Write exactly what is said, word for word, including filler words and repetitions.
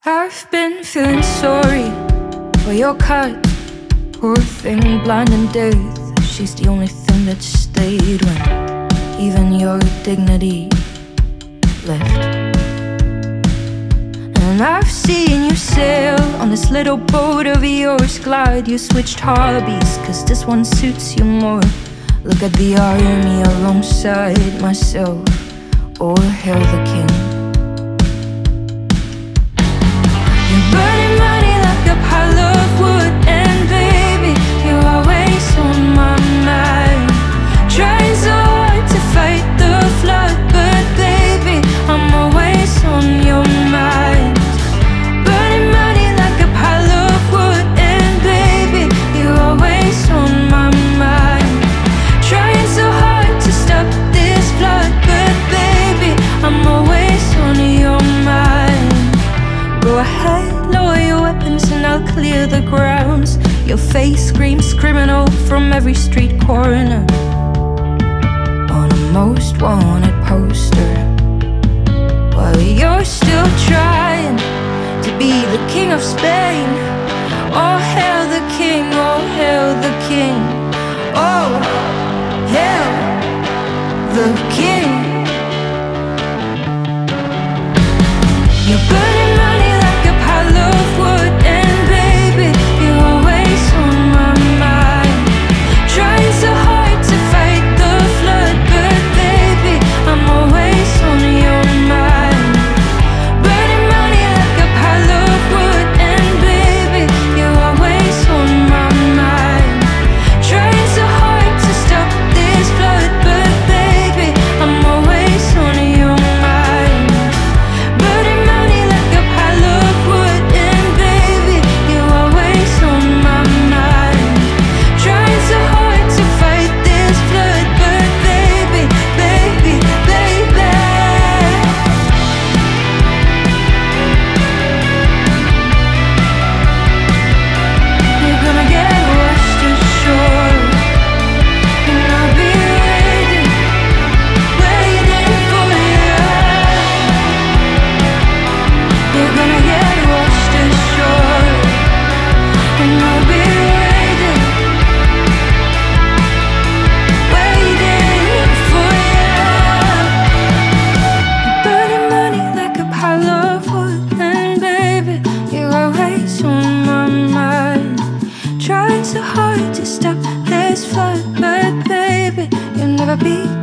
I've been feeling sorry for your cut. Poor thing, blind and deaf. She's the only thing that stayed when even your dignity left. And I've seen you sail on this little boat of yours, glide. You switched hobbies, cause this one suits you more. Look at the army alongside myself. Oh, hail the king. You're burning money like a pile of wood, and baby, you're always on my mind. Trying so hard to fight the flood, but baby, I'm always on your mind. Burning money like a pile of wood, and baby, you're always on my mind. Trying so hard to stop this flood, but baby, I'm always on your mind. Go ahead, lower your weapons and I'll clear the grounds. Your face screams criminal from every street corner, on a most wanted poster, while you're still trying to be the king of Spain. Oh, hail the king, oh, hail the king. Oh, hail the king. You're burning money like a pile of wood, and baby, you're always on my mind. Trying so hard to fight the flood, but baby, I'm always on your mind. Burning money like a pile of wood, and baby, you're always on my mind. Trying so hard to stop this flood, but baby, I'm always on your mind. Burning money like a pile of wood, and baby, you're always on my mind. Trying so hard to fight this flood, but baby, baby, baby, you're gonna get washed ashore, and I'll be waiting, waiting for you. You're gonna get washed ashore, and I'll be waiting, waiting for you. You're burning money like a pile of wood, and baby, you're always on my mind. Trying so hard to stop this flood, but baby, you'll never be